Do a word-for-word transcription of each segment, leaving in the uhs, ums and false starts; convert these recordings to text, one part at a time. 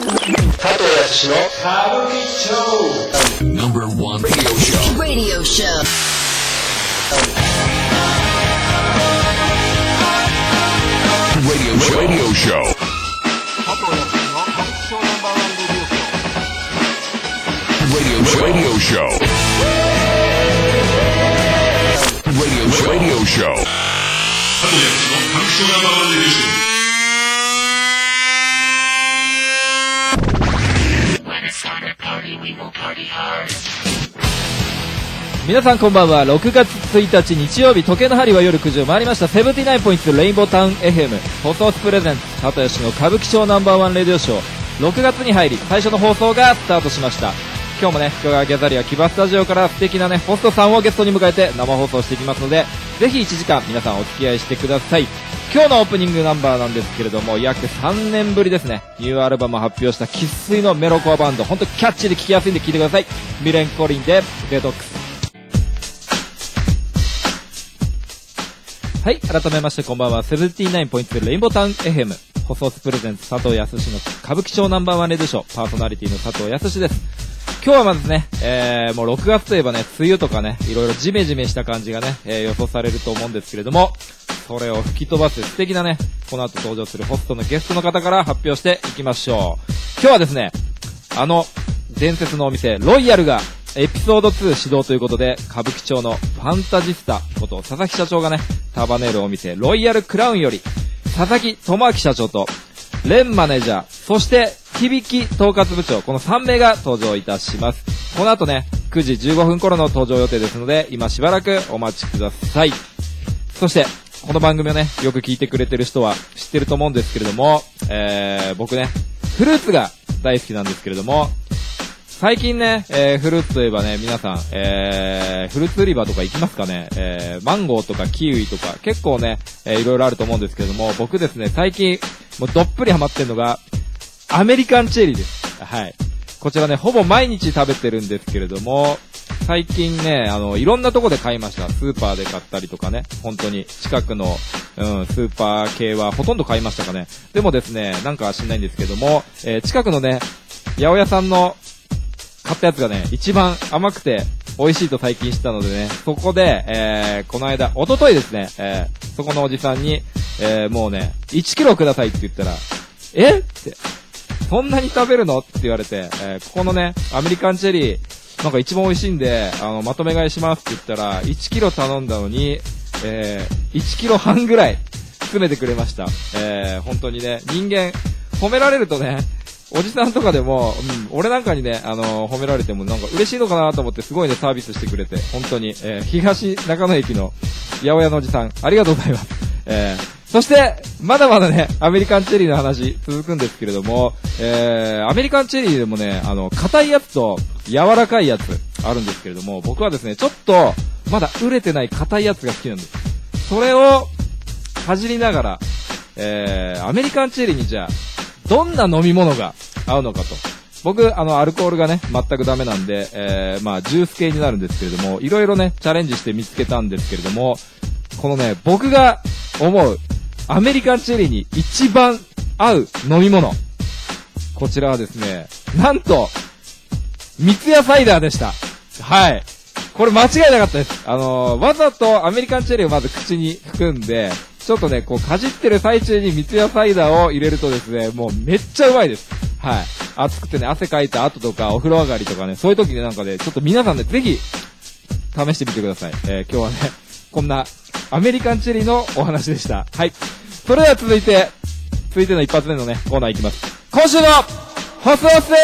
佐藤康の歌舞伎町 Number one radio show Radio show Radio show Radio show 佐藤康の歌舞伎町ナンバーワンレディオショー Radio show Radio show Radio show Radio show 佐藤康の歌舞伎町ナンバーワンレディオショー皆さんこんばんは。ろくがつついたち日曜日、時計の針は夜くじを回りました。セブンティナインポイントレインボータウン エフエム 放送スプレゼンツ佐藤康の歌舞伎町ナンバーワンレディオショー。ろくがつに入り最初の放送がスタートしました。今日もね、深川ギャザリア木場スタジオから素敵なねホストさんをゲストに迎えて生放送していきますので、ぜひいちじかん皆さんお付き合いしてください。今日のオープニングナンバーなんですけれども、約さんねんぶりですね。ニューアルバムを発表した生粋のメロコアバンド、本当キャッチーで聴きやすいんで聴いてください。ミレンコリンでデトックス。はい、改めましてこんばんは。セブンティナインポイントレインボータウン エフエム 放送スプレゼンツ佐藤康の歌舞伎町ナンバーワンレディオショー、パーソナリティの佐藤康です。今日はまずね、えー、もうろくがつといえばね、梅雨とかね、いろいろジメジメした感じがね、えー、予想されると思うんですけれども、それを吹き飛ばす素敵なね、この後登場するホストのゲストの方から発表していきましょう。今日はですね、あの伝説のお店ロイヤルがエピソードツー始動ということで、歌舞伎町のファンタジスタこと佐々木社長がね束ねるお店ロイヤルクラウンより佐々木智明社長とレンマネージャー、そして響統括部長、このさんめいが登場いたします。この後ねくじじゅうごふん頃の登場予定ですので、今しばらくお待ちください。そしてこの番組をねよく聞いてくれてる人は知ってると思うんですけれども、えー、僕ねフルーツが大好きなんですけれども、最近ね、えー、フルーツといえばね、皆さん、えー、フルーツ売り場とか行きますかね、えー、マンゴーとかキウイとか、結構ね、えー、いろいろあると思うんですけれども、僕ですね、最近、もうどっぷりハマってるのが、アメリカンチェリーです。はい。こちらね、ほぼ毎日食べてるんですけれども、最近ね、あの、いろんなとこで買いました。スーパーで買ったりとかね、本当に、近くの、うん、スーパー系はほとんど買いましたかね。でもですね、なんか知んないんですけども、えー、近くのね、八百屋さんの、買ったやつがね、一番甘くて美味しいと最近知ったのでね、そこで、えー、この間、おとといですね、えー、そこのおじさんに、えー、もうね、いちキロくださいって言ったら、えって、そんなに食べるのって言われて、えー、ここのね、アメリカンチェリー、なんか一番美味しいんで、あの、まとめ買いしますって言ったら、いちキロ頼んだのに、えー、いちキロはんぐらい詰めてくれました。えー、本当にね、人間、褒められるとね、おじさんとかでも、うん、俺なんかにね、あのー、褒められてもなんか嬉しいのかなと思ってすごいね、サービスしてくれて、本当に、えー、東中野駅の八百屋のおじさん、ありがとうございます。えー、そして、まだまだね、アメリカンチェリーの話続くんですけれども、えー、アメリカンチェリーでもね、あの、硬いやつと柔らかいやつあるんですけれども、僕はですね、ちょっと、まだ売れてない硬いやつが好きなんです。それを、かじりながら、えー、アメリカンチェリーにじゃあ、どんな飲み物が合うのかと。僕、あの、アルコールがね、全くダメなんで、えー、まあ、ジュース系になるんですけれども、いろいろね、チャレンジして見つけたんですけれども、このね、僕が思う、アメリカンチェリーに一番合う飲み物。こちらはですね、なんと、三ツ矢サイダーでした。はい。これ間違いなかったです。あのー、わざとアメリカンチェリーをまず口に含んで、ちょっとね、こう、かじってる最中に三ツ矢サイダーを入れるとですね、もうめっちゃうまいです。はい。暑くてね、汗かいた後とか、お風呂上がりとかね、そういう時になんかね、ちょっと皆さんでぜひ、試してみてください。えー、今日はね、こんな、アメリカンチェリーのお話でした。はい。それでは続いて、続いての一発目のね、コーナーいきます。今週の、ホストス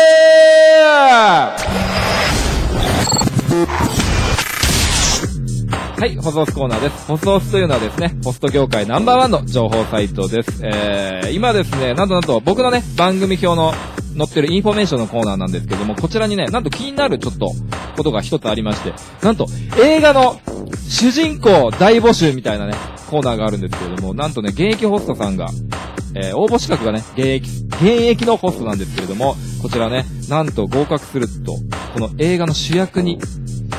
はい、ホストスコーナーです。ホストスというのはですね、ホスト業界ナンバーワンの情報サイトです。えー、今ですね、なんとなんと僕のね、番組表の載ってるインフォメーションのコーナーなんですけども、こちらにね、なんと気になるちょっとことが一つありまして、なんと映画の主人公大募集みたいなね、コーナーがあるんですけれども、なんとね、現役ホストさんが、えー、応募資格がね、現役、現役のホストなんですけれども、こちらね、なんと合格すると、この映画の主役に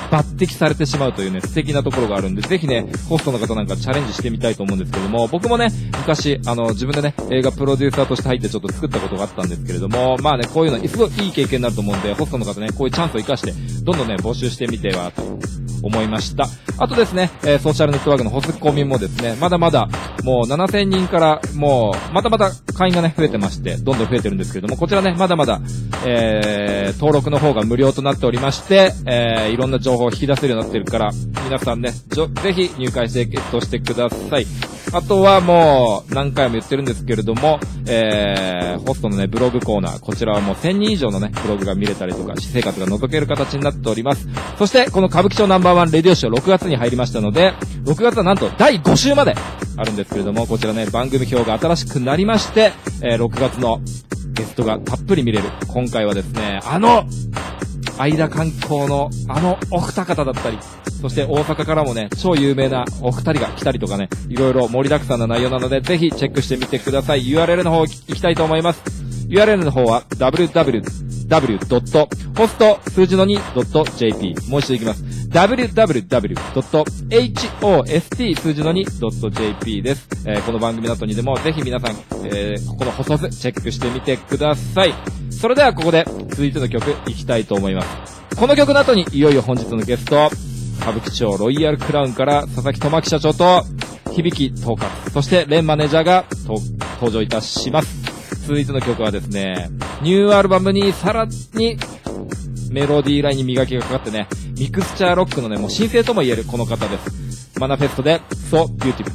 抜擢されてしまうというね、素敵なところがあるんで、ぜひね、ホストの方なんかチャレンジしてみたいと思うんですけども、僕もね、昔、あの、自分でね、映画プロデューサーとして入ってちょっと作ったことがあったんですけれども、まあね、こういうの、すごいいい経験になると思うんで、ホストの方ね、こういうチャンスを生かして、どんどんね、募集してみては、と思いました。あとですね、えー、ソーシャルネットワークのホスコミもですね、まだまだ、もうななせんにんから、もう、またまた会員がね、増えてまして、どんどん増えてるんですけれども、こちらね、まだまだ、えー、登録の方が無料となっておりまして、えー、いろんな情報を引き出せるようになってるから、皆さんね、ぜひ入会してゲットしてください。あとはもう、何回も言ってるんですけれども、えー、ホストのね、ブログコーナー、こちらはもうせんにん以上のね、ブログが見れたりとか、私生活が覗ける形になっております。そして、この歌舞伎町ナンバーワンレディオショーろくがつに入りましたので、ろくがつはなんとだいご週まであるんですけれども、こちらね、番組表が新しくなりまして、えー、ろくがつのゲストがたっぷり見れる。今回はですね、あの、相田観光のあのお二方だったり、そして大阪からもね、超有名なお二人が来たりとかね、いろいろ盛りだくさんな内容なので、ぜひチェックしてみてください。ユーアールエル の方行きたいと思います。ユーアールエル の方は ダブリューダブリューダブリュードットホスト数字の にドットジェーピー もう一度いきます。ダブリューダブリューダブリュードットホスト 数字の にドットジェーピー です。えー、この番組の後にでもぜひ皆さん、えー、ここのホストスチェックしてみてください。それではここで続いての曲いきたいと思います。この曲の後にいよいよ本日のゲスト、歌舞伎町ロイヤルクラウンから佐々木智明社長と響統括、そしてレンマネージャーが登場いたします。続いての曲はですね、ニューアルバムにさらにメロディーラインに磨きがかかってね、ミクスチャーロックのね、もう新星とも言えるこの方です。マナフェストで So Beautiful。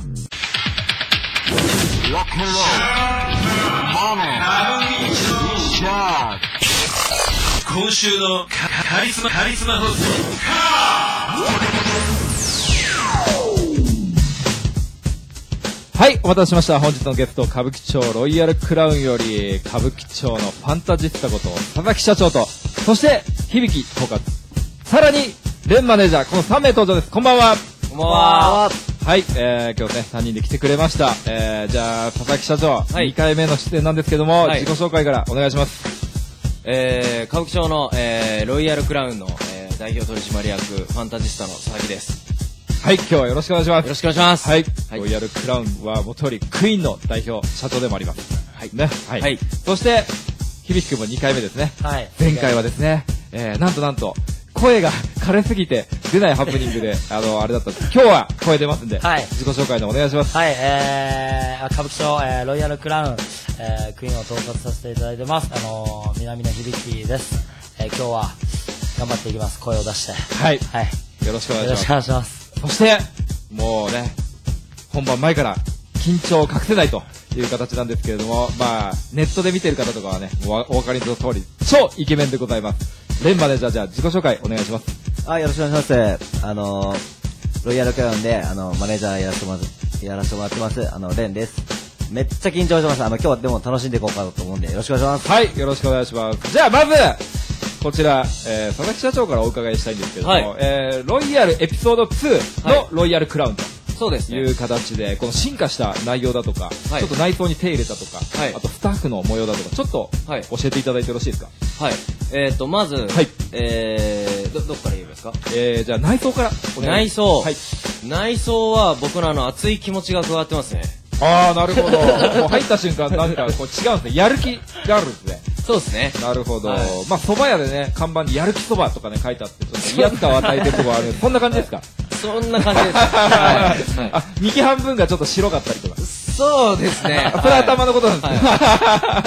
今週のカリスマカリスマホスト、 はい、お待たせしました。本日のゲスト、歌舞伎町ロイヤルクラウンより歌舞伎町のファンタジスタこと佐々木社長と、そして響統括、さらにレンマネージャー、このさん名登場です。こんばんは。 こんばんは。 はい、えー、今日ねさんにんで来てくれました。えー、じゃあ佐々木社長、はい、にかいめの出演なんですけども、はい、自己紹介からお願いします。 えー、歌舞伎町の、えー、ロイヤルクラウンの、えー、代表取締役ファンタジスタの佐々木です。 はい、今日はよろしくお願いします。 よろしくお願いします。 はい、はい、ロイヤルクラウンは元よりクイーンの代表社長でもあります。はいね、はい、はい、そして響くんもにかいめですね。はい、前回はですね、えー、なんとなんと声が枯れすぎて出ないハプニングであのあれだったんです。今日は声出ますんで、はい、自己紹介のお願いします。 はい、えー、歌舞伎町、えー、ロイヤルクラウン、えー、クイーンを統括させていただいてます。あのー、南野響です。えー、今日は頑張っていきます。声を出して。 はい、はい、よろしくお願いします。 よろしくお願いします。 そしてもうね、本番前から緊張を隠せないという形なんですけれども、まあネットで見てる方とかはね、お分かりの通り超イケメンでございます。レンマネージャー、じゃあ自己紹介お願いします。 あ、よろしくお願いします。あのー、ロイヤルクラウンであのマネージャーやらせてもらってやらせてもらってますあのレンです。めっちゃ緊張してます。あの今日はでも楽しんでいこうかと思うんでよろしくお願いします。 はい、よろしくお願いします。じゃあまずこちら、えー、佐々木社長からお伺いしたいんですけれども、はい、えー、ロイヤルエピソードツーのロイヤルクラウンと、そうですね、いう形でこの進化した内容だとか、はい、ちょっと内装に手入れたとか、はい、あとスタッフの模様だとかちょっと教えていただいてよろしいですか。 はい、えーとまず、はい、えー、どどっから言えばいいですか。 えー、じゃあ内装からお願いします。 内装、はい、内装は僕のあの熱い気持ちが加わってますね。 あー、なるほど。もう入った瞬間なんかこう違うんですね。やる気があるんですね。 そうですね。 なるほど。はい、まあ蕎麦屋でね、看板にやる気蕎麦とかね書いてあって、ちょっと威圧感を与えてるところあるんで、そんな感じですか。 そんな感じです。はい。 あ、右半分がちょっと白かったりとか。 そうですね。 それは頭のことなんですね。はい、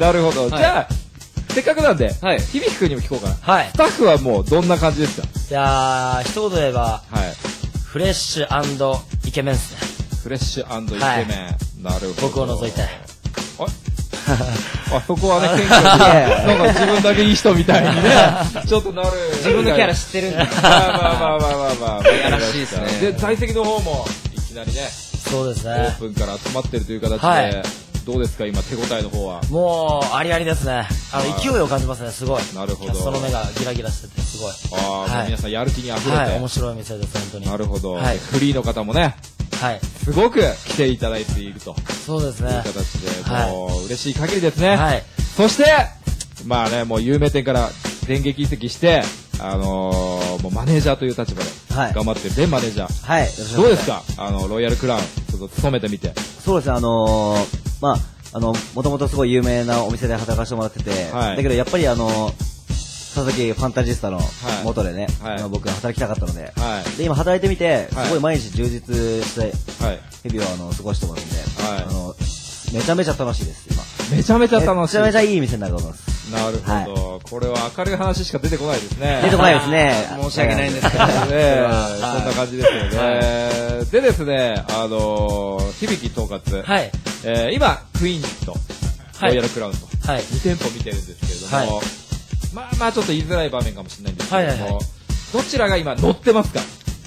なるほど。はい、じゃあせっかくなんで、はい、響くんにも聞こうかな。はい。スタッフはもうどんな感じですか。 いやー、一言で言えば、はい、フレッシュ&イケメンですね。 フレッシュ&イケメン、はい、なるほど。 僕を除いて。 ああそこはね、謙虚になんか自分だけいい人みたいにねちょっとなる。 自分のキャラ知ってるんだ。 まあまあまあまあまあまあやらしいですね。 で在籍の方もいきなりね、 そうですね、 オープンから集まってるという形で、はい、どうですか今手応えの方は。 もうありありですね。あの勢いを感じますね。すごい。 なるほど。 キャストの目がギラギラしててすごい。 ああ、はい、皆さんやる気にあふれて、はい、 面白い店です本当に。 なるほど、はい、フリーの方もね、はい、すごく来ていただいていると。 そうですね。 いう形で、もう、はい、嬉しい限りですね。はい。そして、まあね、もう有名店から電撃移籍して、 あのー、もうマネージャーという立場ではい頑張ってるレンマネージャー。 はい。よろしくお願いしまどうですかあの、ロイヤルクラウン、ちょっと勤めてみて。 そうですね、あのー、まあ、あの、もともとすごい有名なお店で働かせてもらってて、 はいだけどやっぱりあの、佐々木ファンタジスタの元でね、 はいあの僕働きたかったので、 はで、今働いてみて、 はいすごい毎日充実して、 い。はい。 日々をあの、過ごしてますんで、 はいあの、めちゃめちゃ楽しいです、今。 めちゃめちゃ楽しい。 めちゃめちゃいい店になると思います。 なるほど、これは明るい話しか出てこないですね。 出てこないですね。 申し訳ないんですけど。 ねえ、そんな感じですよね。でですね、あのー、響統括、 はい。 えー、今、クイーンと、 はいロイヤルクラウンと、 はい。 に店舗見てるんですけれども、 はいまあまあちょっと言いづらい場面かもしれないんですけれども、 はいはいはいどちらが今乗ってますか？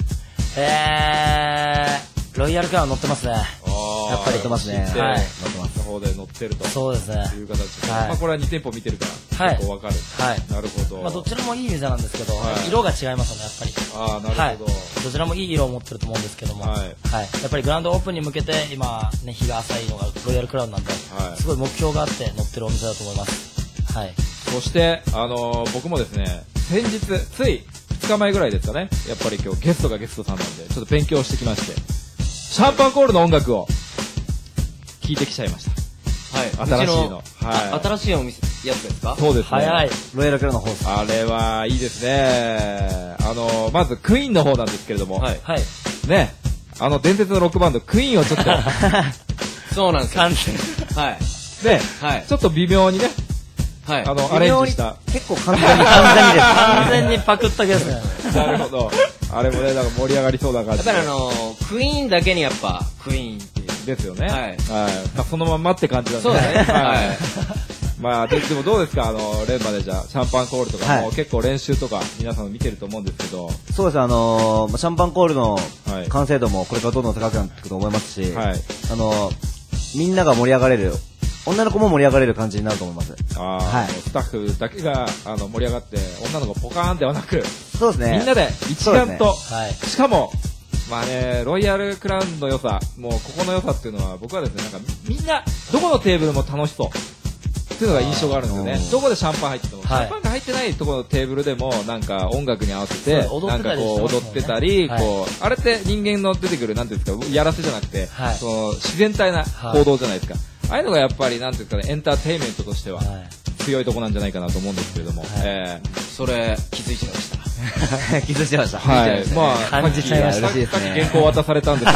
えー、ロイヤルクラウン乗ってますね。 ややっぱり乗ってますね。 はい。 乗ってます。 の方で乗ってるとそうですね。 いう形で、 はいまあこれはに店舗見てるから、 はい結構わかる。 はい。 なるほど。 まあどちらもいい店なんですけど、 はい色が違いますよね、やっぱり。 ああ、なるほど。 はい。どちらもいい色を持ってると思うんですけども、 はいはい。やっぱりグランドオープンに向けて今、ね、日が浅いのがロイヤルクラウンなんで、 はいすごい目標があって乗ってるお店だと思います。はい。 そして、あのー僕もですね、先日、ついふつかまえぐらいですかね、やっぱり今日ゲストがゲストさんなんで、ちょっと勉強してきまして、シャンパンコールの音楽を聞いてきちゃいました。 はい。 新しいのうちのはいあ新しいお店、やつですか？ そうですね。 早い。 ロイヤルクラウンの方です。 あれはいいですね。あのーまずクイーンの方なんですけれども、 はい。 はい。 ね、あの伝説のロックバンド、クイーンをちょっと、ね、 そうなんですよ。 完全。 はい。はい。 ちょっと微妙にね、 はい。 あの、アレンジした。 結構簡単に、簡単にです。 完全にパクったけですね。 なるほど。あれもね、なんか盛り上がりそうな感じで。 やっぱりあのー、クイーンだけにやっぱ、クイーンっていう。 ですよね。 はいはい。まあ、そのまんまって感じなんでそうですねははいい。まあ、ででもどうですかあの、レンマネージャー、シャンパンコールとかも、 はい結構練習とか皆さん見てると思うんですけど、 そうですね、あのー、シャンパンコールのはい完成度もこれからどんどん高くなっていくと思いますし、 はい。 あのー、みんなが盛り上がれる、女の子も盛り上がれる感じになると思います。 あーはいスタッフだけがあの盛り上がって、女の子ポカーンではなく、 そうですね。 みんなで一丸と、 はい。 しかも、まあね、ロイヤルクラウンの良さ、もうここの良さっていうのは、僕はですね、なんかみんな、どこのテーブルも楽しそう。っていうのが印象があるんですよねあー。 どこでシャンパン入ってても、 はいシャンパンが入ってないところのテーブルでも、なんか音楽に合わせて、 そうなんかこう踊っ踊っててたり、 たりしてますもんねこう、あれって人間の出てくる、なんていうんですか、やらせじゃなくて、 はいその自然体な行動じゃないですか。ああいうのがやっぱり、なんていうんですかね、エンターテインメントとしてははい。 強いとこなんじゃないかなと思うんですけれども、 はいえーそれ、気づいちゃいました。 気づいちゃいました。 はい。まあ、 感じちゃいましたさっき嬉しいですねさっき原稿渡されたんですけど、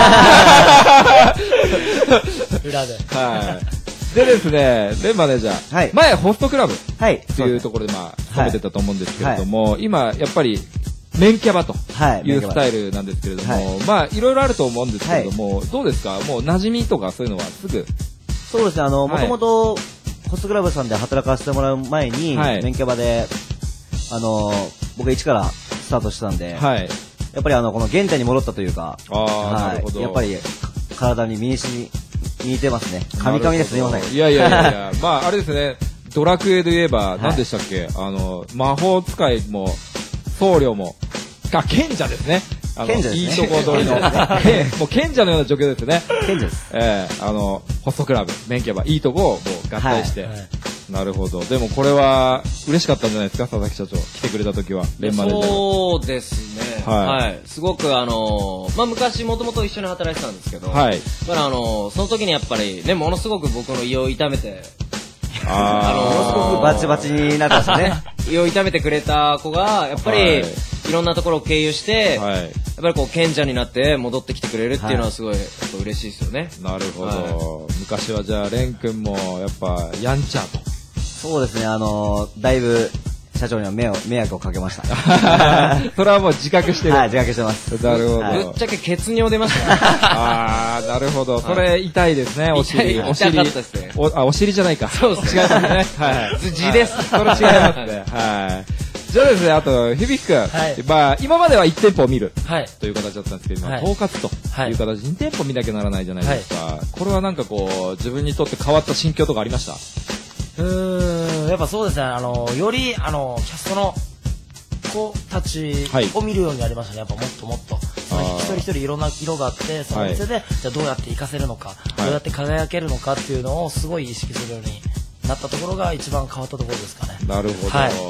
裏で。 はい。でですね、レンマネージャー。 はい前、ホストクラブっはい。 ていうとこころで、まあ、勤めてたと思うんですけれども、今、やっぱり、メンキャバとはい。 いうスタイルなんですけれども、 はいまあ、いろいろあると思うんですけれども、どうですかもう馴染みとかそういうのはすぐ。 そうですね、あの、 はいもともと、ホストクラブさんで働かせてもらう前に、 はい免許場で、あの、僕一からスタートしたんで、 はい。 やっぱりあの、この原点に戻ったというか、 ああ、 はなるほど。 い。やっぱり、体に身にしみ、似てますね。カミカミです、すいません。 いやいやいやいや、まあ、あれですね、ドラクエで言えば、 い何でしたっけ、あの、魔法使いも、僧侶も、あ、賢者ですね。あの賢者ですねいいとこ取りの、けもう賢者のような状況ですね。 賢者です。 ええあの、ホストクラブ、免許はいいとこをもう合体して。 はいなるほど。でもこれは、嬉しかったんじゃないですか佐々木社長。来てくれた時は、レンマネージャーが。 そうですね。 はいはい。すごくあのー、まあ、昔もともと一緒に働いてたんですけど、 はい。 まあ、あのー、その時にやっぱりね、ものすごく僕の胃を痛めて、 あのーものすごくバチバチになってましたね。 胃を痛めてくれた子が、やっぱり、 はいい、ろんなところを経由して、 はい。 やっぱりこう、賢者になって戻ってきてくれるっていうのはすごい、やっぱ嬉しいですよね。 なるほど。 は昔はじゃあ、レン君も、やっぱ、やんちゃと。 そうですね、あのー、だいぶ、社長には迷惑迷惑をかけました。 それはもう自覚してる。 はい、自覚してます。 なるほど。 はいぶっちゃけ血尿出ましたね。 あー、なるほど。それ痛いですね、お尻。 痛いお尻。 痛かったですねお、あ、お尻じゃないか。 そうですね違いますね。はい。 字ですそれ違いますね。はい。じゃあですね、あと、響くん。 はいまあ、今まではいち店舗を見る。 はい。 という形だったんですけど、今、 はい統括という形でに店舗見なきゃならないじゃないですか。これはなんかこう、自分にとって変わった心境とかありましたうーん、やっぱそうですね、あの、より、あの、キャストの子たちはいを見るようになりましたね、やっぱもっともっと。そのあー一人一人いろんな色があって、その店で、じゃあどうやって活かせるのか、どうやって輝けるのかっていうのをすごい意識するようになったところが一番変わったところですかね。 なるほど。 はい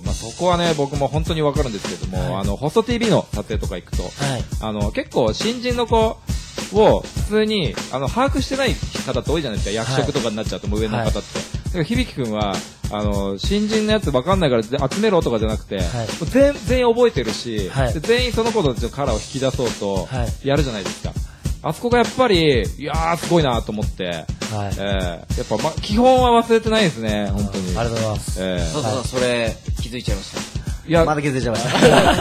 まあ、そこはね、僕も本当にわかるんですけども、 はい、 あの、ホスト ティーブイ の撮影とか行くと、 はい、 あの、結構新人の子を普通に、あの、把握してない方って多いじゃないですか。役職とかになっちゃうと、もう上の方って。はい、だから響くんは、あの、新人のやつわかんないから集めろとかじゃなくて、はい、もう全全員覚えてるし、はい、全員その子たちのカラーを引き出そうと、やるじゃないですか。あそこがやっぱり、いやー、すごいなと思って、はい、えー、やっぱ、ま、基本は忘れてないですね、本当に。 ありがとうございます。 えー、そうそう、それ、気づいちゃいました。 いや、まだ気づいちゃいました。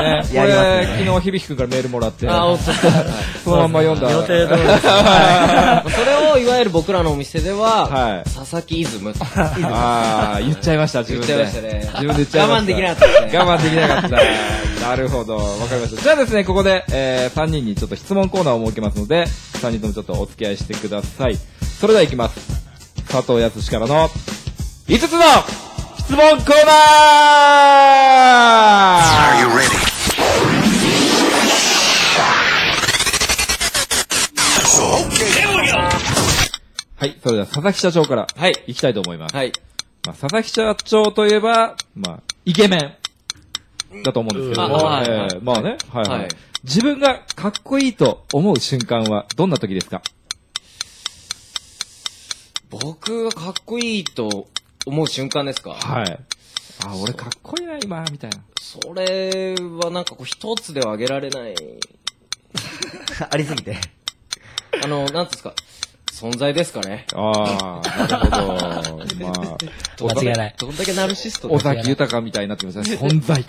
ね、これ、ね、昨日響くんからメールもらって、あ、そのまんま読んだ。 予定通りです。 それを、いわゆる僕らのお店では、はい、佐々木イズム。 ああ、言っちゃいました、自分で。 言っちゃいましたね。 自分で言っちゃいました。 我慢できなかったですね。 我慢できなかった。なるほど、わかりました。じゃあですね、ここで、えー、さんにんにちょっと質問コーナーを設けますので、さんにんともちょっとお付き合いしてください。それでは行きます。佐藤康からのいつつの質問コーナー。 Are you ready? はい、それでは佐々木社長から、はい、行きたいと思います。はい。まあ、佐々木社長といえば、まあ、イケメンだと思うんですけども、あ、えーはい、まあね、はい、はい、はい。自分がかっこいいと思う瞬間はどんな時ですか？ 僕がかっこいいと思う瞬間ですか？ はい。あ、俺かっこいいな、今、みたいな。 それはなんかこう一つでは挙げられない。 ありすぎて。 あの、なんですか、存在ですかね。 ああ、なるほど。まあ、 間違いない。 どんだけナルシスト尾崎豊みたいになってますね。存在。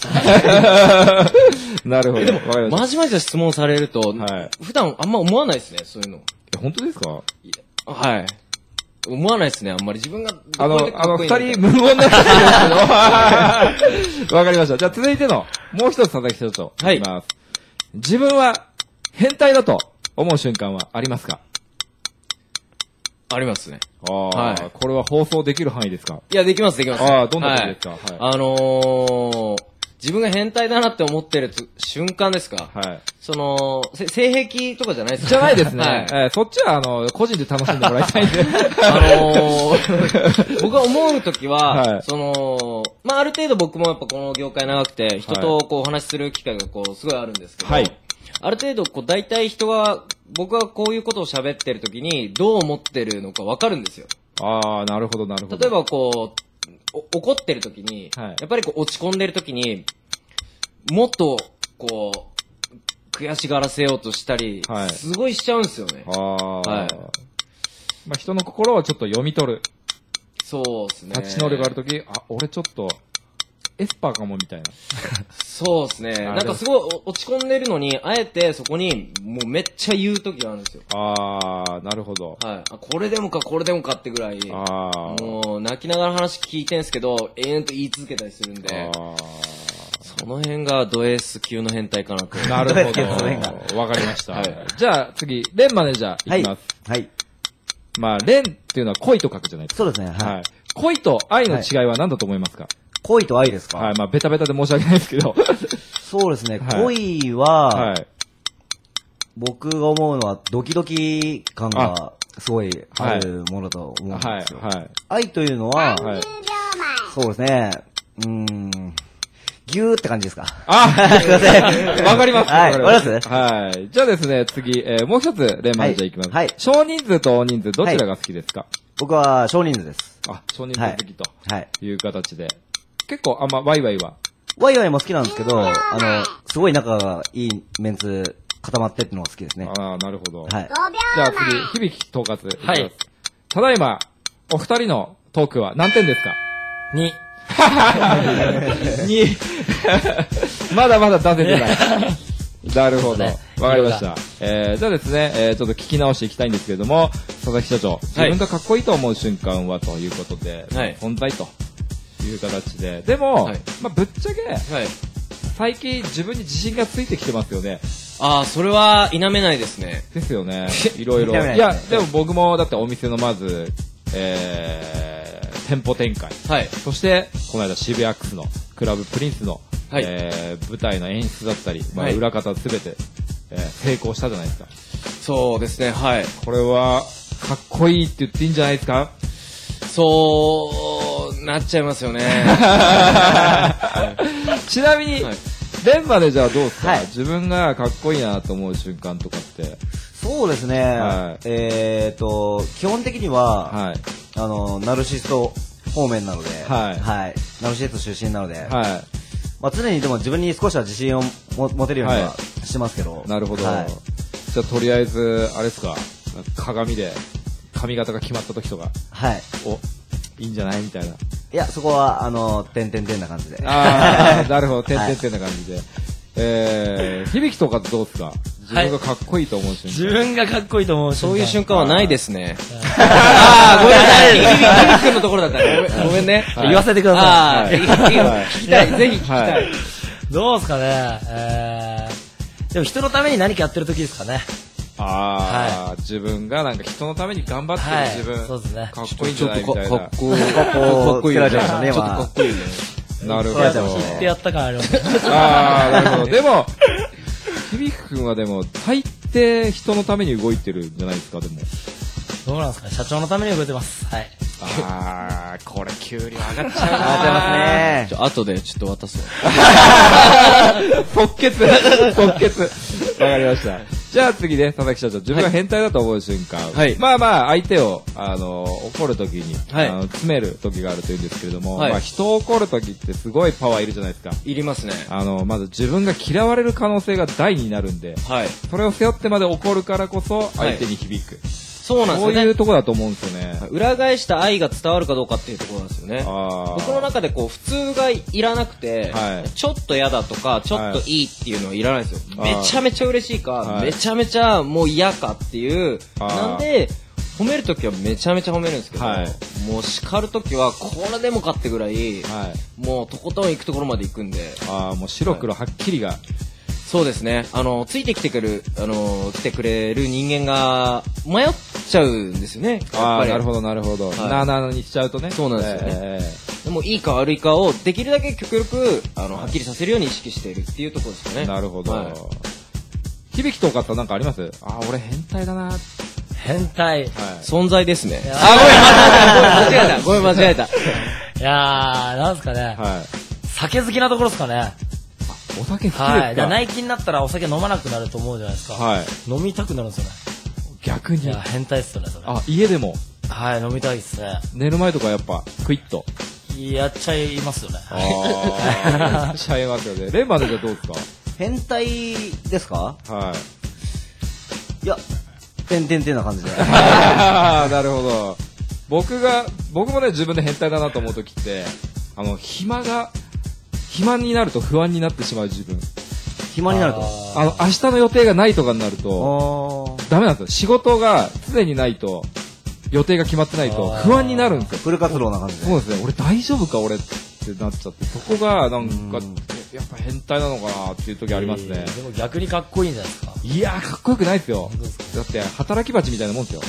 なるほど。 でも、まじまじと質問されると、はい、普段あんま思わないですね、そういうの。 え、本当ですか？ はい。思わないですね、あんまり。自分があの、あの、二人無言になってるんですけど。わかりました。じゃあ続いての、もう一つ佐々木社長。はい。いきます。自分は変態だと思う瞬間はありますか？ ありますね。 ああ、はい、これは放送できる範囲ですか？ いや、できます、できます。 ああ、どんな時ですか？はい。 はい、あのー、自分が変態だなって思ってる瞬間ですか？はい。その、性癖とかじゃないですか？ じゃないですね。はい、えー、そっちは、あの、個人で楽しんでもらいたいんで。 あのー、僕が思うときは、はい、その、まあ、ある程度僕もやっぱこの業界長くて、人とこうお話しする機会がこう、すごいあるんですけど、はい。ある程度こう、大体人が、僕がこういうことを喋ってるときに、どう思ってるのかわかるんですよ。 ああ、なるほど、なるほど。 例えばこう、怒ってる時に、はい、やっぱりこう落ち込んでる時に、もっと、こう、悔しがらせようとしたり、はい、すごいしちゃうんですよね。ああ。はい。 まあ、人の心をちょっと読み取る。 そうですね。 タッチ能力がある時、あ、俺ちょっと、エスパーかもみたいな。 そうですね。なんかすごい落ち込んでるのに、あえてそこに、もうめっちゃ言う時があるんですよ。 ああ、なるほど。 はい。あ、これでもか、これでもかってぐらい、あもう泣きながら話聞いてんすけど、永遠と言い続けたりするんで、あその辺がド S 級の変態かなと。 なるほど。わかりました。はい、じゃあ次、レンマネージャーいきます。はい。はい、まあ、レンっていうのは恋と書くじゃないですか。 そうですね。はい。はい、 恋と愛の違いは何だと思いますか？はい、 恋と愛ですか？ はい、まあ、ベタベタで申し訳ないですけど。 そうですね。はい、恋は、はい、僕が思うのはドキドキ感がすごいあるものだと思うんですよ。はい。はい、愛というのは、はい、そうですね。うーん。ギューって感じですか？ あすいません。わかります。 はい。わかります？ はい。じゃあですね、次、えー、もう一つ、レンマネージャーいきます。はい。少人数と大人数、どちらが好きですか？はい、 僕は少人数です。 あ、少人数好きと。はい。いう形で。結構、あんま、ワイワイはワイワイも好きなんですけど、あの、すごい仲がいいメンツ固まってってのが好きですね。 ああ、なるほど。はい。じゃあ次、響統括。はい。ただいま、お二人のトークは何点ですか？ に。 に。まだまだ出せてない。なるほど。わかりました。えー、じゃあですね、えー、ちょっと聞き直していきたいんですけれども、佐々木社長、自分がかっこいいと思う瞬間はということで、はい、存在という形で。でも、はい、まあ、ぶっちゃけ、はい、最近自分に自信がついてきてますよね。 ああ、それは否めないですね。 ですよね。いろいろ。いや、でも僕もだってお店のまず、えー、店舗展開。はい。そして、この間渋谷アックスのクラブプリンスの、はい、えー、舞台の演出だったり、まあ、裏方すべて、えー、成功したじゃないですか。 そうですね、はい。 これは、かっこいいって言っていいんじゃないですか？ そうなっちゃいますよね。 ちなみに、はい、レンマでじゃあどうですか、 はい、 自分がかっこいいなと思う瞬間とかって。 そうですね、はい、えーと、基本的には、はい、あの、ナルシスト方面なので、はい。はい。ナルシスト出身なので、はい。まあ常にでも自分に少しは自信をも持てるようにはしてますけど。 なるほど。はい、じゃあとりあえず、あれですか、鏡で髪型が決まった時とか。はい。お、いいんじゃないみたいな。いや、そこは、あの、てんてんてんな感じで。 ああ、なるほど、てんてんてんな感じで。はい、えー、響きとかどうですか？自分がかっこいいと思う瞬間。 自分がかっこいいと思う瞬間。そういう瞬間はないですね。ああ、ごめんなさい。響くんのところだったらごめんね。 言わせてください。ああ、 聞きたい。ぜひ聞きたい。 どうですかね。えー、でも人のために何かやってる時ですかね。 ああ、自分がなんか人のために頑張ってる自分。そうですね。かっこいいんじゃないみたいな。 かっこいい。かっこいいね。ちょっとかっこいいね。 なるほど。 切ってやった感あります。 ああ、なるほど。でも、響くんはでも、大抵人のために動いてるんじゃないですか、でも。 どうなんですかね、社長のために動いてます。はい。 あー、これ給料上がっちゃうなー。 上がっちゃいますね。 ちょ、後でちょっと渡すわ。即決即決わかりました。じゃあ次ね、佐々木社長、自分が変態だと思う瞬間。はい。まあまあ、相手を、あの、怒るときに、はい。あの、詰めるときがあるというんですけれども、はい。まあ、人を怒るときってすごいパワーいるじゃないですか。 いりますね。 あの、まず自分が嫌われる可能性が大になるんで、はい。それを背負ってまで怒るからこそ、相手に響く。はい、 そうなんですよね。 そういうところだと思うんですよね。 裏返した愛が伝わるかどうかっていうところなんですよね。僕の中でこう、普通がいらなくて、はい、ちょっと嫌だとか、ちょっといいっていうのはいらないですよ。はい、めちゃめちゃ嬉しいか、はい、めちゃめちゃもう嫌かっていう。なんで、褒めるときはめちゃめちゃ褒めるんですけど、はい、もう叱るときはこれでもかってぐらい、はい、もうとことん行くところまで行くんで。 ああ、もう白黒はっきりが。はい、 そうですね。あの、ついてきてくる、あの、来てくれる人間が迷っちゃうんですよね。 ああ、なるほど、なるほど。はい、なあなあにしちゃうとね。 そうなんですよね。えー、でも、いいか悪いかをできるだけ極力、あの、はっきりさせるように意識しているっていうところですかね。 なるほど。はい、響きとかってなんかあります？ああ、俺変態だな。 変態。はい、 存在ですね。あ、ごめん、間違えた。ごめん、間違えた。いやー、なんすかね。はい。酒好きなところですかね。 お酒好きですか？ はい。内気になったらお酒飲まなくなると思うじゃないですか。はい。飲みたくなるんですよね。 逆に。いや、変態っすよね、それ。 あ、家でも？ はい、飲みたいっすね。 寝る前とかやっぱ、クイッと。 やっちゃいますよね。 あー、やっちゃいますよね。レンマでじゃどうですか？ 変態ですか？ はい。 いや、てんてんてんな感じで。 あー、なるほど。僕が、僕もね、自分で変態だなと思うときって、あの、暇が、暇になると不安になってしまう自分。 暇になるとあの、明日の予定がないとかになると、ダメなんですよ。仕事が常にないと、予定が決まってないと不安になるんですよ。 フル活動な感じで。 そうですね。俺大丈夫か俺ってなっちゃって、そこがなんか、やっぱ変態なのかなっていう時ありますね。 でも逆にかっこいいんじゃないですか。 いやー、かっこよくないですよ。だって、働き蜂みたいなもんですよ。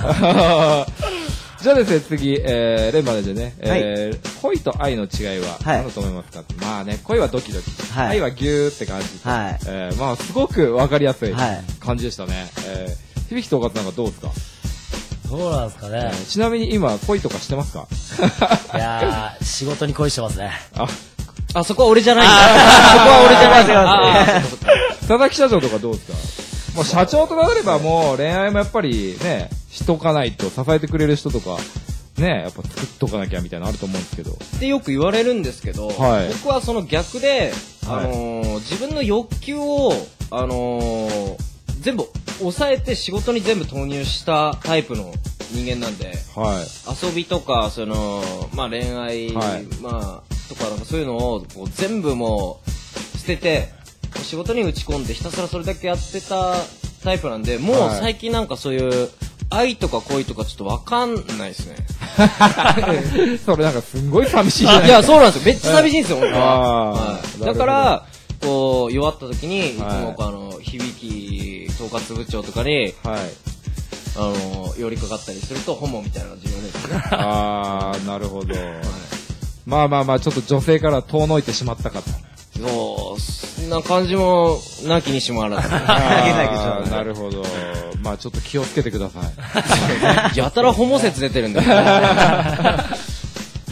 じゃあですね、次、えー、レンマネでね、はい、えー、恋と愛の違いは何だと思いますか、はい、まあね、恋はドキドキ、はい、愛はギューって感じで、はい、えー、まあすごくわかりやすい感じでしたね。はい、えー、響とおかつなんかどうですか？ どうなんですかね、えー。ちなみに今、恋とかしてますか？ いやー、仕事に恋してますね。 あ、あそこは俺じゃないんだ。そこは俺じゃないんだ。 佐々木社長とかどうですか？もう社長となればもう恋愛もやっぱりね、しとかないと支えてくれる人とか、ね、やっぱ作っとかなきゃみたいなのあると思うんですけど。 ってよく言われるんですけど、はい、僕はその逆で、あのーはい、自分の欲求を、あのー、全部抑えて仕事に全部投入したタイプの人間なんで、はい、遊びとか、その、まあ恋愛、はい、まあ、とかなんかそういうのをこう全部もう捨てて、仕事に打ち込んでひたすらそれだけやってたタイプなんで、もう最近なんかそういう愛とか恋とかちょっとわかんないですね。 それなんかすんごい寂しいじゃないですか。いや、そうなんですよ。めっちゃ寂しいんですよ、本当は。はい、だから、こう、弱った時に、いつもあの、響き統括部長とかに、はい、あの、寄りかかったりすると、ホモみたいな感じに言われるんですね。 あー、なるほど。はい、まあまあまあ、ちょっと女性から遠のいてしまったかと。 そう、そんな感じも、なきにしもあらず。 あなるほど。まあちょっと気をつけてください。 やたらホモ説出てるんだよ。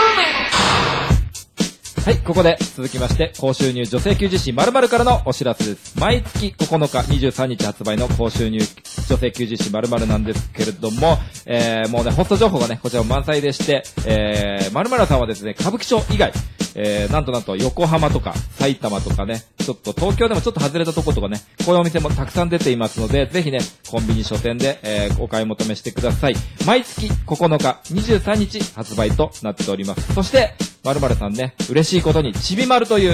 はい、ここで続きまして、高収入女性級自身〇〇からのお知らせです。毎月ここのか、にじゅうさんにち発売の高収入女性級自身〇〇なんですけれども、えー、もうね、ホスト情報がね、こちらも満載でして、えー、〇〇さんはですね、歌舞伎町以外、えー、なんとなんと横浜とか埼玉とかね、ちょっと東京でもちょっと外れたとことかね、こういうお店もたくさん出ていますので、ぜひね、コンビニ書店で、えー、お買い求めしてください。毎月ここのか、にじゅうさんにち発売となっております。そして、〇〇さんね、嬉しいことに、ちびまるという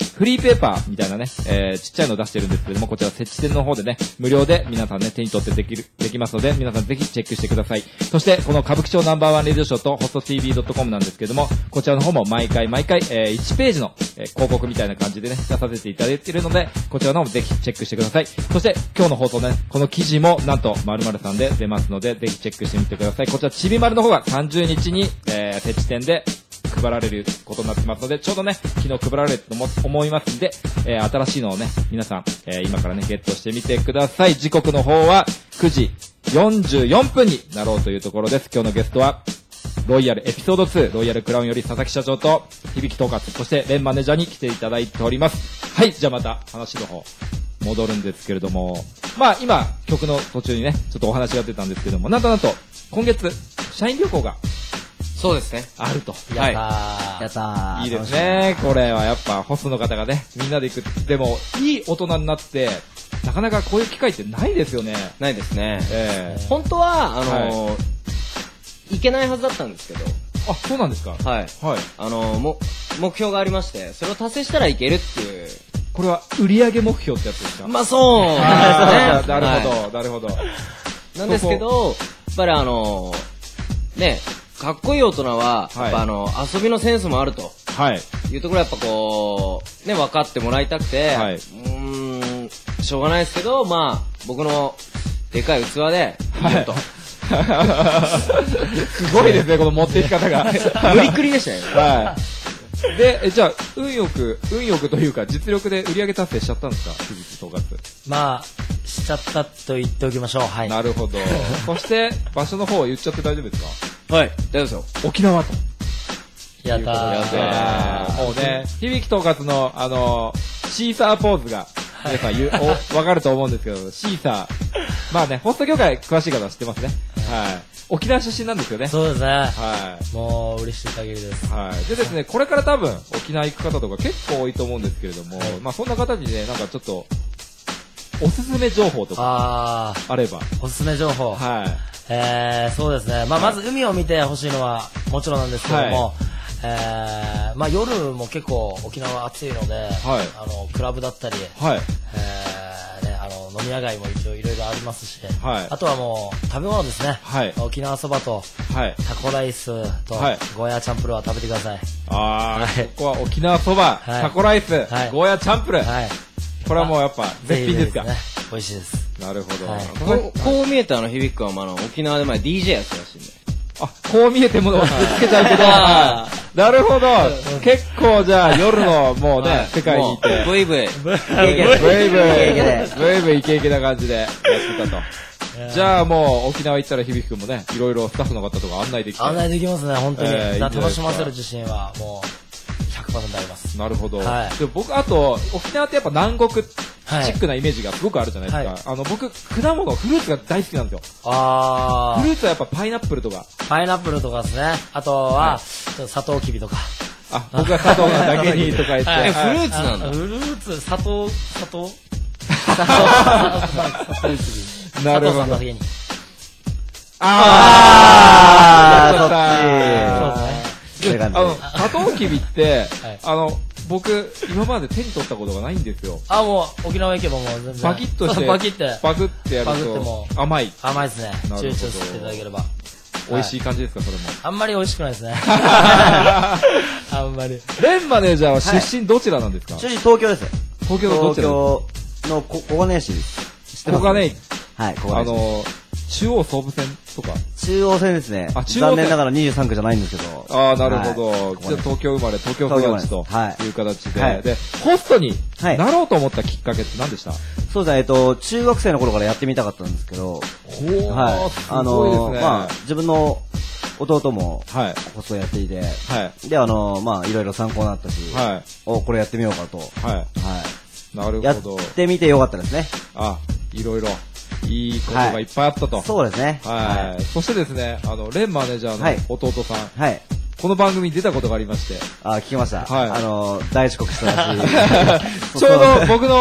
フリーペーパーみたいなね、えー、ちっちゃいの出してるんですけども、こちら設置店の方でね、無料で皆さんね、手に取ってできる、できますので、皆さんぜひチェックしてください。そして、この歌舞伎町ナンバーワンレディオショーとホスト ティービードットコム なんですけども、こちらの方も毎回毎回、えー、いちページの、えー、広告みたいな感じでね、出させていただいているので、こちらの方もぜひチェックしてください。そして、今日の放送ね、この記事もなんと、〇〇さんで出ますので、ぜひチェックしてみてください。こちら、ちびまるの方がさんじゅうにちに、えー、設置店で、配られることになってますので、ちょうどね、昨日配られると思いますんで、えー、新しいのをね、皆さん、えー、今からね、ゲットしてみてください。時刻の方はくじよんじゅうよんぷんになろうというところです。今日のゲストは、ロイヤルエピソードツー、ロイヤルクラウンより佐々木社長と、響統括、そしてレンマネージャーに来ていただいております。はい、じゃあまた話の方、戻るんですけれども、まあ今、曲の途中にね、ちょっとお話が出たんですけども、なんとなんと、今月、社員旅行が、 そうですね。 あると。 やったー。 やったー。 いいですね。これはやっぱホストの方がね、みんなで行く。でも、いい大人になって、なかなかこういう機会ってないですよね。 ないですね。 ええー。 本当は、あのーはい、いけないはずだったんですけど。 あ、そうなんですか。 はい。はい。あのー、も、目標がありまして、それを達成したらいけるっていう。 これは売上目標ってやつですか？ まあそうですね。 なるほど、はい、なるほど。 なんですけど、やっぱりあのー、ね、かっこいい大人は、やっぱあの、遊びのセンスもあると。はい。いうところやっぱこう、ね、分かってもらいたくて、はい。うーん、しょうがないですけど、まあ、僕のでかい器で、はい。と。 すごいですね、この持っていき方が。 無理くりでしたよね。 はい。で、じゃあ、運よく、運よくというか、実力で売り上げ達成しちゃったんですか？響統括。 まあ、しちゃったと言っておきましょう。はい。 なるほど。そして、場所の方を言っちゃって大丈夫ですか？ はい、大丈夫ですよ。 沖縄と。 やったー。 やったー。もうね、響統括の、あのー、シーサーポーズが、皆さん言う、お、わかると思うんですけど、シーサー。まあね、ホスト業界詳しい方は知ってますね。はい。沖縄出身なんですよね。 そうですね。 はい。 もう、嬉しい限りです。 はい。でですね、これから多分、沖縄行く方とか結構多いと思うんですけれども、はい、まあそんな方にね、なんかちょっと、おすすめ情報とか、あれば。 おすすめ情報。 はい。 えー、そうですね。まあ、まず海を見てほしいのはもちろんなんですけども、はい、えー、まあ、夜も結構沖縄暑いので、はい、あの、クラブだったり、はい、えー、ね、あの、飲み屋街も一応いろいろありますし、はい、あとはもう、食べ物ですね。はい、沖縄そばと、はい、タコライスと、はい、ゴーヤーチャンプルーは食べてください。 あー、はい、ここは沖縄そば、はい、タコライス、はい、ゴーヤーチャンプルー。はい、これはもうやっぱ絶品ですか？ ね、美味しいです。 なるほど。 はい、こ, こう見えたあの響くは、まあ、沖縄で前 ディージェー やってたらしいんで。 あ、こう見えてものをつけちゃうけど、なるほど。結構じゃあ夜のもうね、はい、世界にいて。 ブイブイ。 ブイブイ。ブイブイ。ブイブイイケイケな感じでやってたと。じゃあもう沖縄行ったら響くもね、いろいろスタッフの方とか案内できて。 案内できますね、本当に。えー、楽しませる自信はもう。ひゃくパーセント あります。 なるほど。はい、で僕、あと、沖縄ってやっぱ南国チックなイメージがすごくあるじゃないですか。はい、あの、僕、果物、フルーツが大好きなんですよ。あー。フルーツはやっぱパイナップルとか。 パイナップルとかですね。あとは、はい、砂糖きびとか。 あ、僕は砂糖だけにとか言って。 はい、え、フルーツなんだ。 フルーツ、砂糖、砂糖砂糖、砂糖きび。 なるほど。 砂糖さんだけに。 あー、 そっち。そうですね。 あの、サトウキビって、はい、あの、僕、今まで手に取ったことがないんですよ。 あ、もう、沖縄行けばもう全然。 バキッとして、 バキって、 バクってやると、甘い。 甘いですね。チューチュー吸っていただければ。 美味しい感じですか、それも。 あんまり美味しくないですね。あんまり。 レンマネージャーは出身どちらなんですか？ 出身東京です。 東京のどちら？ 東京の小金井市です。 小金井。 はい、小金井市。あの、 中央総武線とか中央線ですね。あ、中央線。残念ながらにじゅうさんくじゃないんですけど。 ああ、なるほど。はい、じゃあ東京生まれ、東京育ちという形で。はい、で、ホストになろうと思ったきっかけって何でした？はい、 そうですね、えっと、中学生の頃からやってみたかったんですけど。 ほー、はい。 あの、まあ、自分の弟も、はい。ホストやっていて。はい。で、あの、まあ、いろいろ参考になったし。はい。お、これやってみようかと。はい。はい。 なるほど。 やってみてよかったですね。 あ、いろいろ。いいことがいっぱいあったと。はい、 そうですね。 はい。はい、そしてですね、あの、レンマネージャーの弟さん。はい。はい、この番組に出たことがありまして。 あ、聞きました。はい。あの、大遅刻したらしい。 ちょうど僕の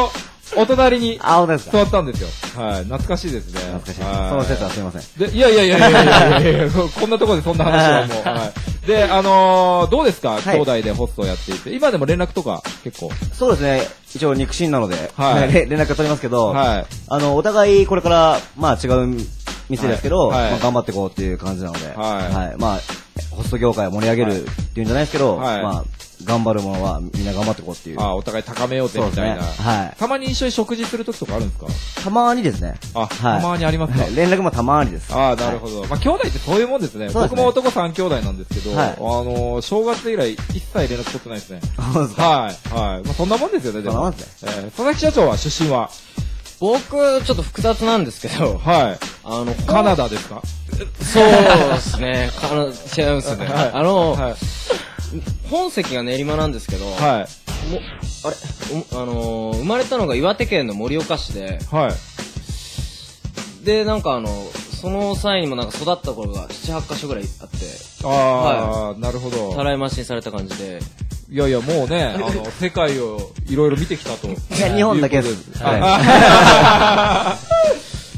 お隣にあ、本当ですか。 座ったんですよ。はい。懐かしいですね。 懐かしいです。その説はすいません。 で、いやいやいやいやいやいやいやこんなところでそんな話はもう。はい。で、あのー、どうですか、兄弟でホストをやっていて。今でも連絡とか結構。 そうですね。一応肉親なので、 はい。 連絡取りますけど、はい。あの、お互いこれから、まあ違う店ですけど、はい。まあ頑張っていこうっていう感じなので、はい。はい。まあ、ホスト業界を盛り上げるっていうんじゃないですけど、はい。まあ、頑張るものはみんな頑張っていこうっていう。 ああ、お互い高めようぜみたいな。はい。たまに一緒に食事するときとかあるんですか？ たまにですね。 あ、たまにありますか？ 連絡もたまにです。 ああ、なるほど。まあ、兄弟ってそういうもんですね。僕も男さん兄弟なんですけど、あの、正月以来一切連絡取ってないですね。 そうですか？ はい。はい。まあ、そんなもんですよね、でも。 そんなもんですね。 佐々木社長は出身は？ 僕、ちょっと複雑なんですけど、 はい。 あの、 カナダですか？ そうですね。カナダ、違いますね。あの、本籍が練馬なんですけど、はい。もあれ、あのー、生まれたのが岩手県の盛岡市で、はい。で、なんかあの、その際にもなんか育った頃がなな、はちか所ぐらいあって、 ああ、はい、なるほど。 たらい回しにされた感じで。 いやいや、もうね、あの、世界をいろいろ見てきたと。いや、日本だけです。 はい。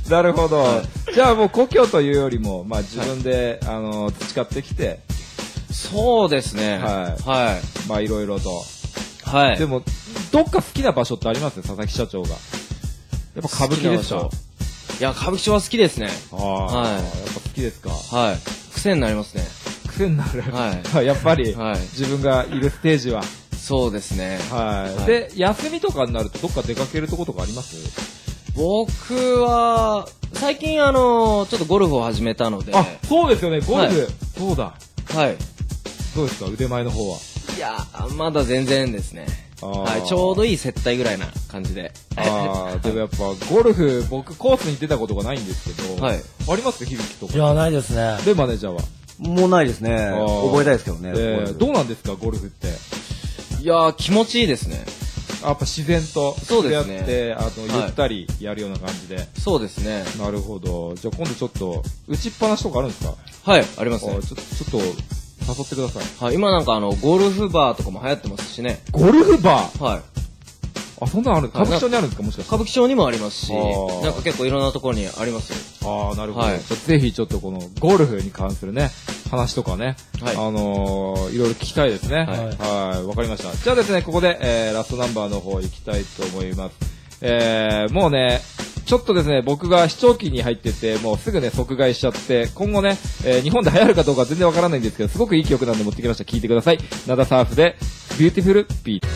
なるほど。じゃあもう故郷というよりも、まあ自分で、はい、あの、培ってきて。 そうですね。 はい。はい。まあいろいろと。 はい。 でも、どっか好きな場所ってありますね、佐々木社長が。やっぱ歌舞伎ですか？ いや、歌舞伎町は好きですね。 ああ。はい。やっぱ好きですか？ はい。癖になりますね。 癖になる？ はい。 やっぱり、はい、自分がいるステージは。 そうですね。 はい。はい、で、休みとかになるとどっか出かけるとことかあります？ 僕は、最近あの、ちょっとゴルフを始めたので。 あ、そうですよね、ゴルフ。はい、そうだ。 はい。 どうですか、腕前の方は。 いや、まだ全然ですね。はい、ちょうどいい接待ぐらいな感じで。 ああ、でもやっぱゴルフ、僕コースに出たことがないんですけど、はい。ありますか、響とか。 いや、ないですね。 で、マネージャーはもうないですね。覚えたいですけどね。 えー、どうなんですか、ゴルフって。 いやー、気持ちいいですね。 やっぱ自然と、 そうですね。 やって、あの、ゆったりやるような感じで。はい、 そうですね。 なるほど。じゃあ今度ちょっと、打ちっぱなしとかあるんですか？ はい、ありますね。 ちょっと、ちょっと、誘ってください。 はい、今なんかあの、ゴルフバーとかも流行ってますしね。 ゴルフバー？ はい。 あ、そんなのある？歌舞伎町にあるんですか、もしかして。 歌舞伎町にもありますし、なんか結構いろんなところにありますよ。 ああ、なるほど。はい、ぜひちょっとこのゴルフに関するね、話とかね、はい、あのー、いろいろ聞きたいですね。はい。はい、わかりました。じゃあですね、ここで、えー、ラストナンバーの方行きたいと思います。えー、もうね、ちょっとですね、僕が視聴期に入ってて、もうすぐね、即買いしちゃって、今後ね、えー、日本で流行るかどうか全然わからないんですけど、すごくいい曲なんで持ってきました。聴いてください。ナダサーフで、ビューティフルビート。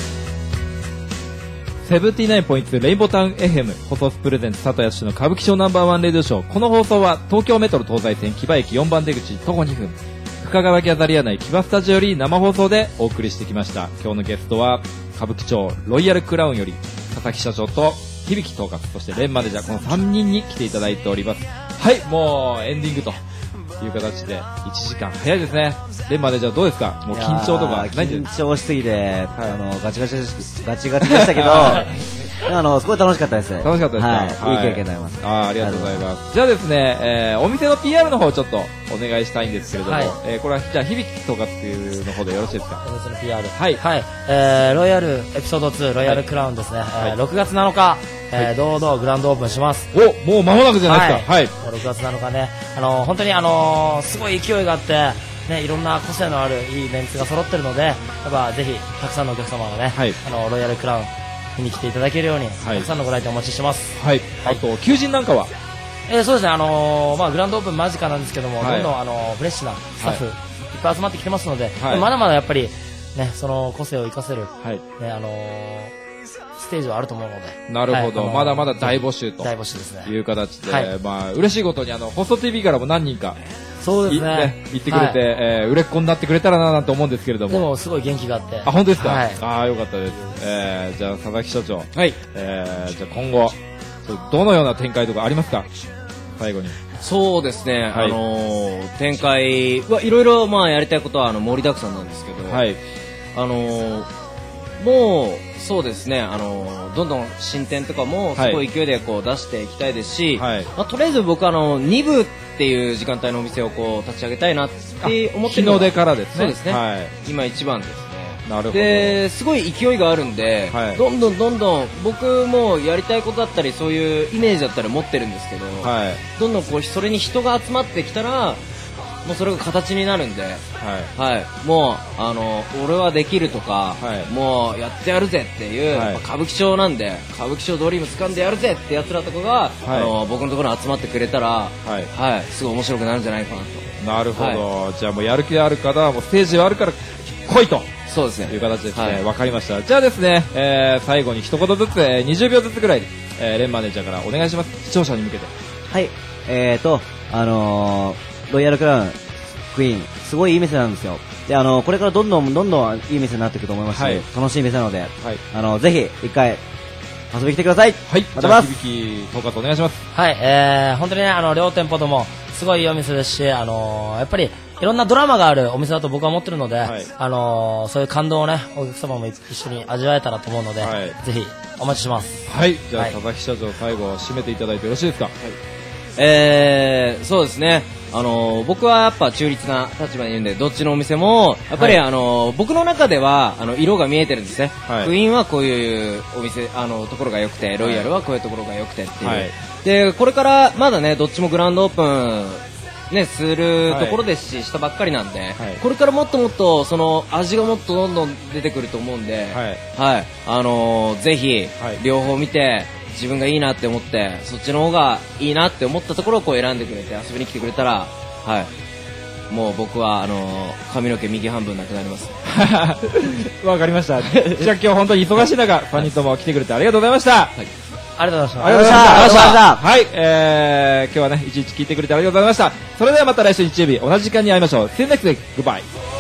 セブンティーナインポイントツー レインボータウン エフエム 放送スプレゼンツ佐藤康の歌舞伎町ナンバーワンレディオショー。この放送は東京メトロ東西線木場駅よんばん出口徒歩にふん深川ギャザリア内木場スタジオより生放送でお送りしてきました。今日のゲストは歌舞伎町ロイヤルクラウンより佐々木社長と響統括、そしてレンマネージャー、このさんにんに来ていただいております。はい、もうエンディングという形でいちじかん早いですね。レンマネージャーどうですか？もう緊張とかないんですか？ 緊張しすぎて、はい、あのガチガチガチガチでしたけどあのすごい楽しかったです。 楽しかったですか？ はい、はい、いい経験になります。 ああ、ありがとうございます。じゃあですね、えー、お店の ピーアール の方ちょっとお願いしたいんですけれども、はい、えー、これはじゃあ響統括の方でよろしいですか？ お店の ピーアール、 はい、 はい、えー、ロイヤルエピソードツーロイヤルクラウンですね、はい、えー、ろくがつなのか、えー、堂々グランドオープンします。 お、もう間もなくじゃないですか。はい、はい、 ろくがつなのかね、あのー、本当にあのー、すごい勢いがあってね、いろんな個性のあるいいメンツが揃ってるので、やっぱぜひたくさんのお客様がね、はい、あのロイヤルクラウン見に来ていただけるように、はい、たくさんのご来店お待ちしてます。 はい。はい、あと求人なんかは、 えー、そうですね、あのー、まあグランドオープン間近なんですけども、はい、どんどんあのー、フレッシュなスタッフ、はい、いっぱい集まってきてますので、はい、まだまだやっぱりね、その個性を生かせる、はい、ね、あのーステージはあると思うので。 なるほど、はい、まだまだ大募集と大募集ですね。 いう形で、はい、まあ嬉しいことにあのホスト ティービー からも何人かそうですね、 ね、言ってくれて、はい、えー、売れっ子になってくれたらななんて思うんですけれども。 でもすごい元気があって。 あ、本当ですか？ はい、 ああ、よかったです。えー、じゃあ佐々木所長、 はい、 えー、じゃあ今後どのような展開とかありますか？最後に。 そうですね、はい、あのー、展開はいろいろまあやりたいことはあの盛りだくさんなんですけど、はい、あのー、もうそうですね、あのー、どんどん新店とかもすごい勢いでこう出していきたいですし、はい、まあ、とりあえず僕あのに部っていう時間帯のお店をこう立ち上げたいなって思ってるのが日の出からですね。 そうですね、はい、今一番ですね。 なるほど。 で、すごい勢いがあるんで、はい、どんどんどんどん僕もやりたいことだったりそういうイメージだったり持ってるんですけど、はい、どんどんこうそれに人が集まってきたらもうそれが形になるんで、はいはい、もうあの俺はできるとか、はい、もうやってやるぜっていう、はい、歌舞伎町なんで歌舞伎町ドリーム掴んでやるぜってやつらとかが、はい、あの僕のところに集まってくれたら、はいはい、すごい面白くなるんじゃないかなと。 なるほど、はい、じゃあもうやる気ある方はもうステージがあるから来いと。 そうですね。 いう形ですね。わ、はい、かりました。じゃあですね、えー、最後に一言ずつ、えー、にじゅうびょうずつぐらい、えー、レンマネージャーからお願いします。視聴者に向けて。 はい。えーと、あのー、ロイヤルクラウン、クイーン、すごいいい店なんですよ。で、あのー、これからどんどんどんどんいい店になっていくと思いますし、はい、楽しい店なので、はい、あのー、ぜひ一回、遊びに来てください。 はい。またます。じゃあ、響き、統括お願いします。 はい、えー、本当にね、あの、両店舗とも、すごいいいお店ですし、あのー、やっぱり、いろんなドラマがあるお店だと僕は思ってるので、はい、あのー、そういう感動をね、お客様も一緒に味わえたらと思うので、はい、ぜひお待ちしてます。 はい。じゃあ、はい、佐々木社長、最後、締めていただいてよろしいですか。はい、 えー、そうですね。あのー、僕はやっぱ中立な立場にいるんで、どっちのお店も、やっぱり、はい、あのー、僕の中では、あの、色が見えてるんですね。はい、クイーンはこういうお店、あの、ところが良くて、ロイヤルはこういうところが良くてっていう。はい、で、これからまだね、どっちもグランドオープン、ね、するところですし、はい、したばっかりなんで、はい、これからもっともっとその味がもっとどんどん出てくると思うんで、はい、はい、あのー、ぜひ、はい、両方見て自分がいいなって思ってそっちの方がいいなって思ったところをこう選んでくれて遊びに来てくれたら、はい、もう僕はあのー、髪の毛右半分なくなります。 わかりました。じゃあ今日本当に忙しい中さんにんとも来てくれてありがとうございました。はい、 ありがとうございました。 ありがとうございました。はい、えー、今日はね、いちいち聞いてくれてありがとうございました。それではまた来週日曜日、同じ時間に会いましょう。See you next week. Goodbye.